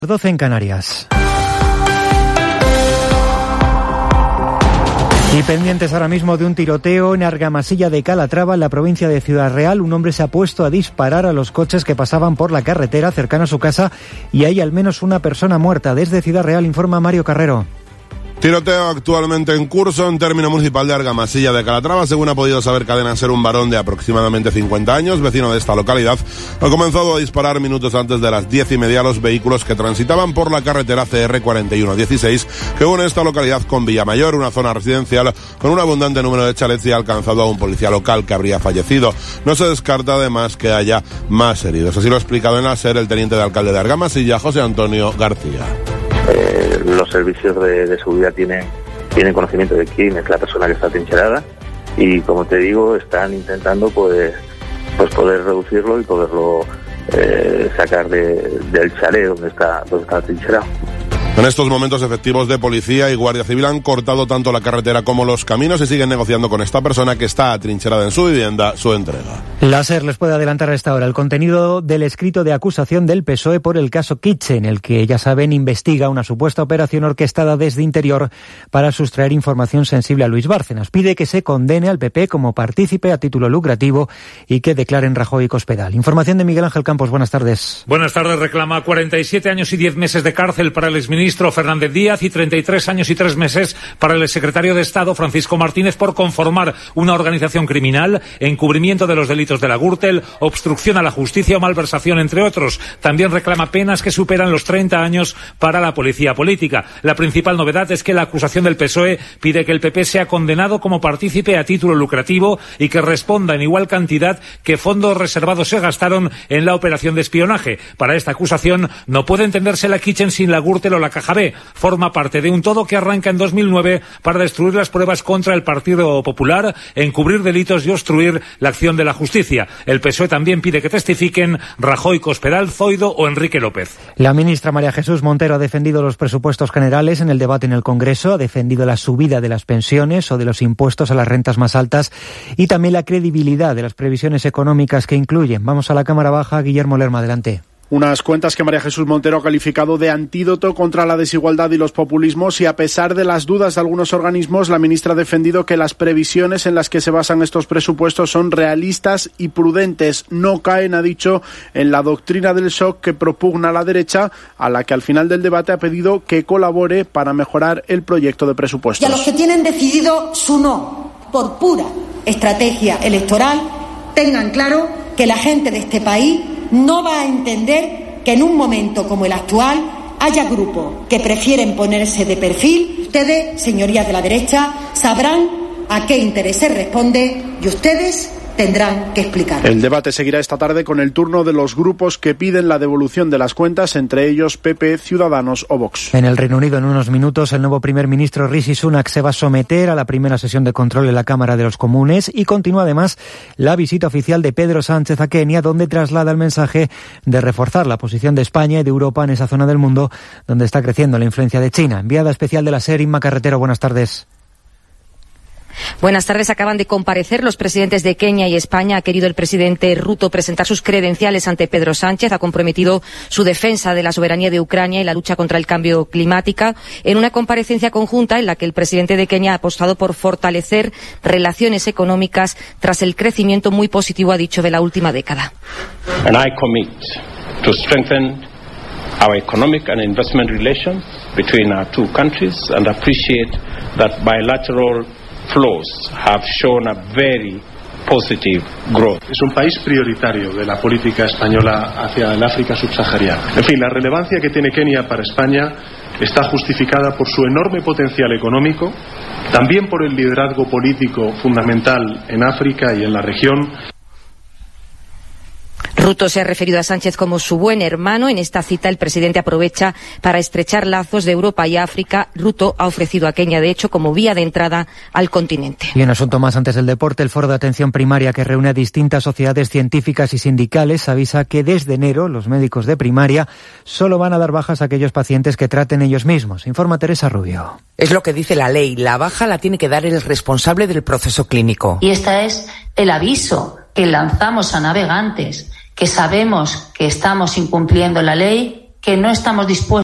12 en Canarias. Y pendientes ahora mismo de un tiroteo en Argamasilla de Calatrava, en la provincia de Ciudad Real. Un hombre se ha puesto a disparar a los coches que pasaban por la carretera cercana a su casa y hay al menos una persona muerta. Desde Ciudad Real informa Mario Carrero. Tiroteo actualmente en curso en término municipal de Argamasilla de Calatrava. Según ha podido saber Cadena Ser, un varón de aproximadamente 50 años, vecino de esta localidad, ha comenzado a disparar minutos antes de las 10:30 a los vehículos que transitaban por la carretera CR4116, que une esta localidad con Villamayor, una zona residencial con un abundante número de chalets, y ha alcanzado a un policía local que habría fallecido. No se descarta además que haya más heridos. Así lo ha explicado en la SER el teniente de alcalde de Argamasilla, José Antonio García. Los servicios de seguridad tienen conocimiento de quién es la persona que está atrincherada y, como te digo, están intentando pues poder reducirlo y poderlo sacar del chalet donde está atrincherado. En estos momentos, efectivos de policía y guardia civil han cortado tanto la carretera como los caminos y siguen negociando con esta persona que está atrincherada en su vivienda su entrega. La SER les puede adelantar a esta hora el contenido del escrito de acusación del PSOE por el caso Kitchen, en el que, ya saben, investiga una supuesta operación orquestada desde Interior para sustraer información sensible a Luis Bárcenas. Pide que se condene al PP como partícipe a título lucrativo y que declaren Rajoy y Cospedal. Información de Miguel Ángel Campos. Buenas tardes. Buenas tardes. Reclama 47 años y 10 meses de cárcel para el exministro Fernández Díaz y 33 años y 3 meses para el exsecretario de Estado Francisco Martínez por conformar una organización criminal, encubrimiento de los delitos de la Gürtel, obstrucción a la justicia o malversación, entre otros. También reclama penas que superan los 30 años para la policía política. La principal novedad es que la acusación del PSOE pide que el PP sea condenado como partícipe a título lucrativo y que responda en igual cantidad que fondos reservados se gastaron en la operación de espionaje. Para esta acusación no puede entenderse la Kitchen sin la Gürtel o la Caja B. Forma parte de un todo que arranca en 2009 para destruir las pruebas contra el Partido Popular, encubrir delitos y obstruir la acción de la justicia. El PSOE también pide que testifiquen Rajoy, Cospedal, Zoido o Enrique López. La ministra María Jesús Montero ha defendido los presupuestos generales en el debate en el Congreso, ha defendido la subida de las pensiones o de los impuestos a las rentas más altas y también la credibilidad de las previsiones económicas que incluyen. Vamos a la Cámara Baja. Guillermo Lerma, adelante. Unas cuentas que María Jesús Montero ha calificado de antídoto contra la desigualdad y los populismos, y a pesar de las dudas de algunos organismos, la ministra ha defendido que las previsiones en las que se basan estos presupuestos son realistas y prudentes. No caen, ha dicho, en la doctrina del shock que propugna la derecha, a la que al final del debate ha pedido que colabore para mejorar el proyecto de presupuestos. Y a los que tienen decidido su no por pura estrategia electoral, tengan claro que la gente de este país no va a entender que en un momento como el actual haya grupos que prefieren ponerse de perfil. Ustedes, señorías de la derecha, sabrán a qué intereses responde y ustedes tendrán que explicar. El debate seguirá esta tarde con el turno de los grupos que piden la devolución de las cuentas, entre ellos PP, Ciudadanos o Vox. En el Reino Unido, en unos minutos, el nuevo primer ministro Rishi Sunak se va a someter a la primera sesión de control en la Cámara de los Comunes y continúa además la visita oficial de Pedro Sánchez a Kenia, donde traslada el mensaje de reforzar la posición de España y de Europa en esa zona del mundo donde está creciendo la influencia de China. Enviada especial de la SER, Inma Carretero, buenas tardes. Buenas tardes. Acaban de comparecer los presidentes de Kenia y España. Ha querido el presidente Ruto presentar sus credenciales ante Pedro Sánchez. Ha comprometido su defensa de la soberanía de Ucrania y la lucha contra el cambio climático en una comparecencia conjunta en la que el presidente de Kenia ha apostado por fortalecer relaciones económicas tras el crecimiento muy positivo, ha dicho, de la última década. And I commit to strengthen our economic and investment relations between our two countries and appreciate that bilateral flows have shown a very positive growth. Es un país prioritario de la política española hacia el África subsahariana. En fin, la relevancia que tiene Kenia para España está justificada por su enorme potencial económico, también por el liderazgo político fundamental en África y en la región. Ruto se ha referido a Sánchez como su buen hermano. En esta cita el presidente aprovecha para estrechar lazos de Europa y África. Ruto ha ofrecido a Kenia, de hecho, como vía de entrada al continente. Y un asunto más antes del deporte, el Foro de Atención Primaria, que reúne a distintas sociedades científicas y sindicales, avisa que desde enero los médicos de primaria solo van a dar bajas a aquellos pacientes que traten ellos mismos. Informa Teresa Rubio. Es lo que dice la ley. La baja la tiene que dar el responsable del proceso clínico. Y este es el aviso que lanzamos a navegantes que sabemos que estamos incumpliendo la ley que no estamos dispuestos